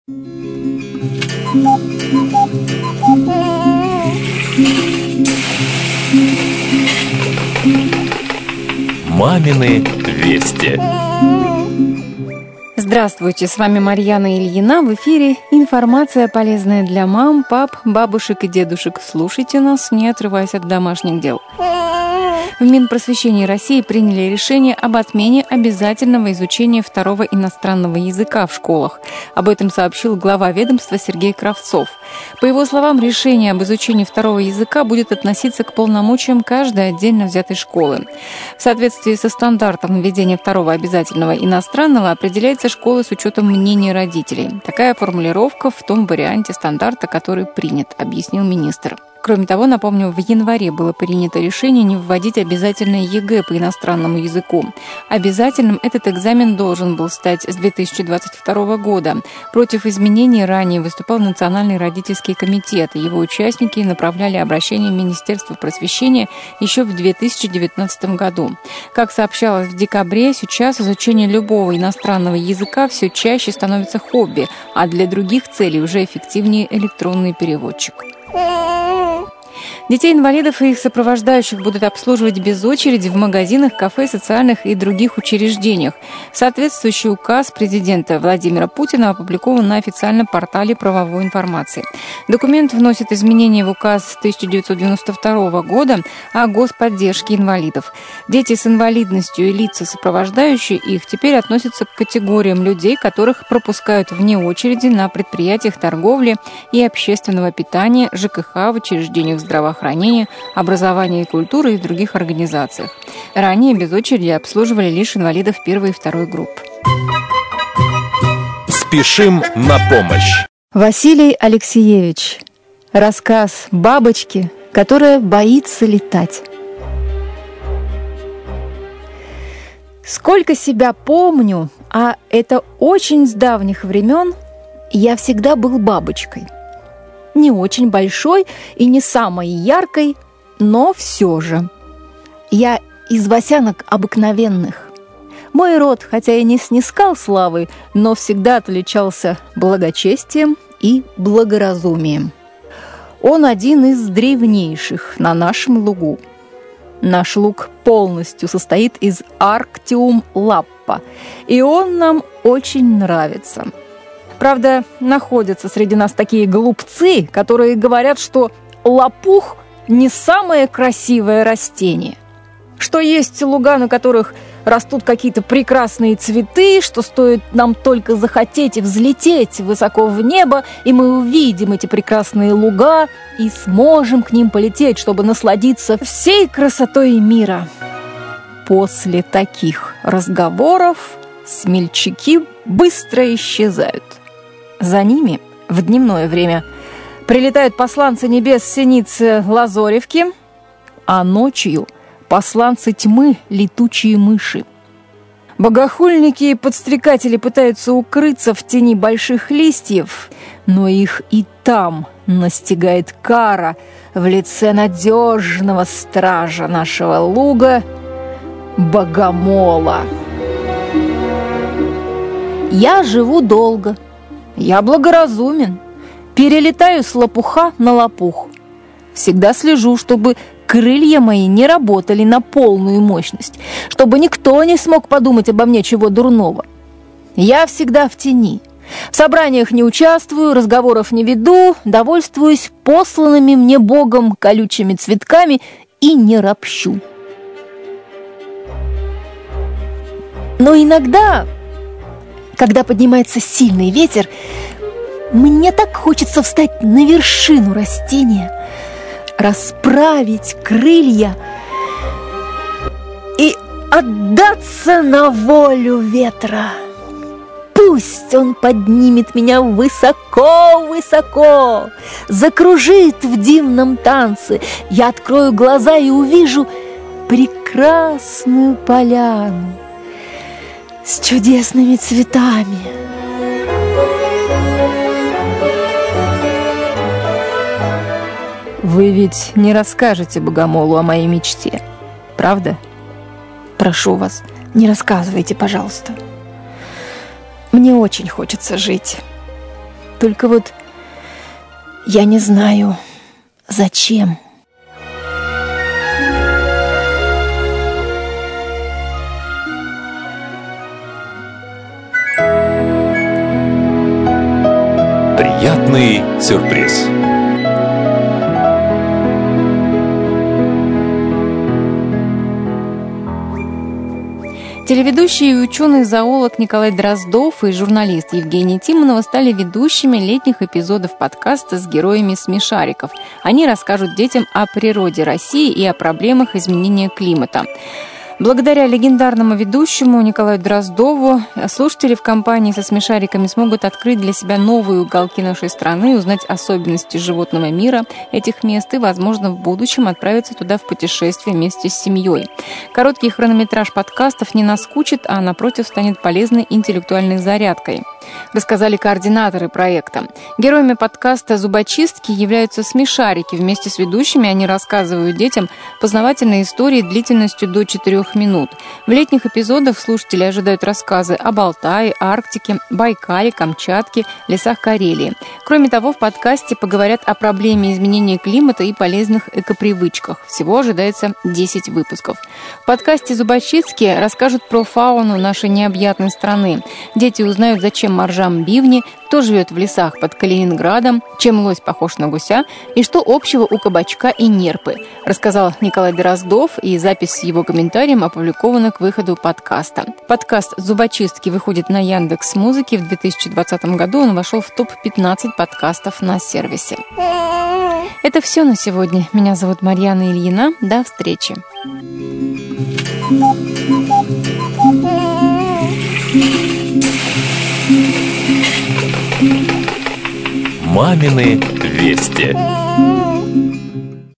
Мамины вести. Здравствуйте, с вами Марьяна Ильина. В эфире информация, полезная для мам, пап, бабушек и дедушек. Слушайте нас, не отрываясь от домашних дел. В Минпросвещении России приняли решение об отмене обязательного изучения второго иностранного языка в школах. Об этом сообщил глава ведомства Сергей Кравцов. По его словам, решение об изучении второго языка будет относиться к полномочиям каждой отдельно взятой школы. В соответствии со стандартом введения второго обязательного иностранного определяется школа с учетом мнения родителей. Такая формулировка в том варианте стандарта, который принят, объяснил министр. Кроме того, напомню, в январе было принято решение не вводить обязательное ЕГЭ по иностранному языку. Обязательным этот экзамен должен был стать с 2022 года. Против изменений ранее выступал Национальный родительский комитет. Его участники направляли обращение в Министерство просвещения еще в 2019 году. Как сообщалось в декабре, сейчас изучение любого иностранного языка все чаще становится хобби, а для других целей уже эффективнее электронный переводчик. Детей-инвалидов и их сопровождающих будут обслуживать без очереди в магазинах, кафе, социальных и других учреждениях. Соответствующий указ президента Владимира Путина опубликован на официальном портале правовой информации. Документ вносит изменения в указ 1992 года о господдержке инвалидов. Дети с инвалидностью и лица, сопровождающие их, теперь относятся к категориям людей, которых пропускают вне очереди на предприятиях торговли и общественного питания, ЖКХ, в учреждениях здравоохранения, образования и культуры и в других организациях. Ранее без очереди обслуживали лишь инвалидов первой и второй групп. Спешим на помощь. Василий Алексеевич. Рассказ бабочки, которая боится летать. Сколько себя помню, а это очень с давних времен, я всегда был бабочкой. Не очень большой и не самой яркой, но все же. Я из восянок обыкновенных. Мой род, хотя и не снискал славы, но всегда отличался благочестием и благоразумием. Он один из древнейших на нашем лугу. Наш луг полностью состоит из Arctium lappa, и он нам очень нравится. Правда, находятся среди нас такие глупцы, которые говорят, что лопух не самое красивое растение. Что есть луга, на которых растут какие-то прекрасные цветы, что стоит нам только захотеть взлететь высоко в небо, и мы увидим эти прекрасные луга и сможем к ним полететь, чтобы насладиться всей красотой мира. После таких разговоров смельчаки быстро исчезают. За ними в дневное время прилетают посланцы небес синицы Лазоревки, а ночью посланцы тьмы летучие мыши. Богохульники и подстрекатели пытаются укрыться в тени больших листьев, но их и там настигает кара в лице надежного стража нашего луга — Богомола. Я живу долго. Я благоразумен, перелетаю с лопуха на лопух. Всегда слежу, чтобы крылья мои не работали на полную мощность, чтобы никто не смог подумать обо мне чего дурного. Я всегда в тени. В собраниях не участвую, разговоров не веду, довольствуюсь посланными мне Богом колючими цветками и не ропщу. Но иногда, когда поднимается сильный ветер, мне так хочется встать на вершину растения, расправить крылья и отдаться на волю ветра. Пусть он поднимет меня высоко-высоко, закружит в дивном танце. Я открою глаза и увижу прекрасную поляну с чудесными цветами. Вы ведь не расскажете Богомолу о моей мечте, правда? Прошу вас, не рассказывайте, пожалуйста. Мне очень хочется жить. Только вот я не знаю, зачем. Приятный сюрприз. Телеведущий и ученый-зоолог Николай Дроздов и журналист Евгения Тимонова стали ведущими летних эпизодов подкаста с героями «Смешариков». Они расскажут детям о природе России и о проблемах изменения климата. Благодаря легендарному ведущему Николаю Дроздову слушатели в компании со смешариками смогут открыть для себя новые уголки нашей страны, узнать особенности животного мира этих мест и, возможно, в будущем отправиться туда в путешествие вместе с семьей. Короткий хронометраж подкастов не наскучит, а, напротив, станет полезной интеллектуальной зарядкой, рассказали координаторы проекта. Героями подкаста «Зубочистки» являются смешарики. Вместе с ведущими они рассказывают детям познавательные истории длительностью до 4 минут. В летних эпизодах слушатели ожидают рассказы об Алтае, Арктике, Байкале, Камчатке, лесах Карелии. Кроме того, в подкасте поговорят о проблеме изменения климата и полезных экопривычках. Всего ожидается 10 выпусков. В подкасте «Зубочистки» расскажут про фауну нашей необъятной страны. Дети узнают, зачем моржам бивни, кто живет в лесах под Калининградом, чем лось похож на гуся и что общего у кабачка и нерпы, рассказал Николай Дроздов, и запись с его комментарием опубликована к выходу подкаста. Подкаст «Зубочистки» выходит на Яндекс.Музыке. В 2020 году он вошел в топ-15 подкастов на сервисе. Это все на сегодня. Меня зовут Марьяна Ильина. До встречи. Мамины вести.